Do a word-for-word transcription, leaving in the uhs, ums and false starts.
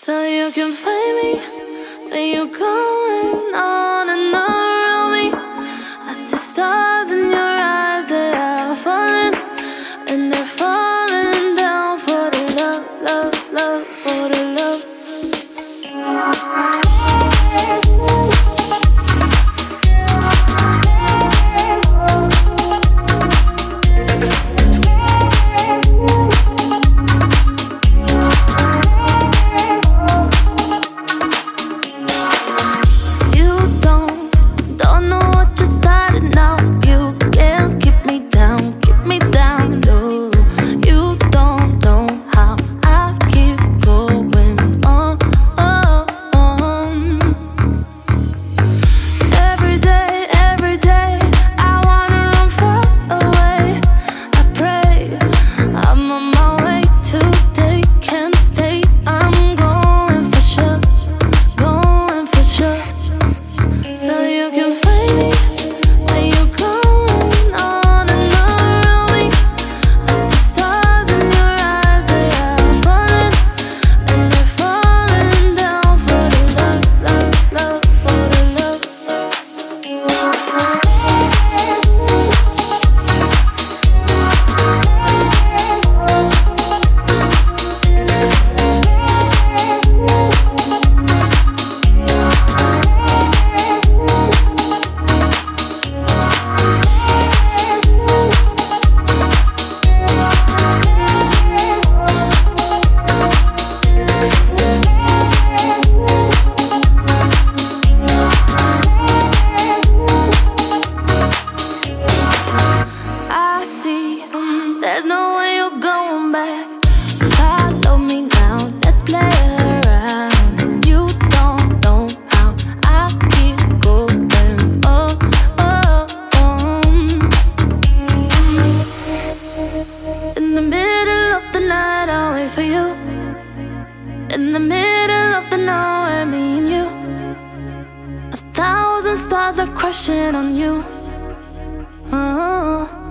So you can find me when you're going on and on around me. I see stars in your eyes, they are falling, and they're falling down for the love, love, love, for the love. There's no way you're going back. Follow me now, let's play around. You don't know how I keep going on, on, on. In the middle of the night, I'll wait for you. In the middle of the nowhere, me and you. A thousand stars are crushing on you. Oh.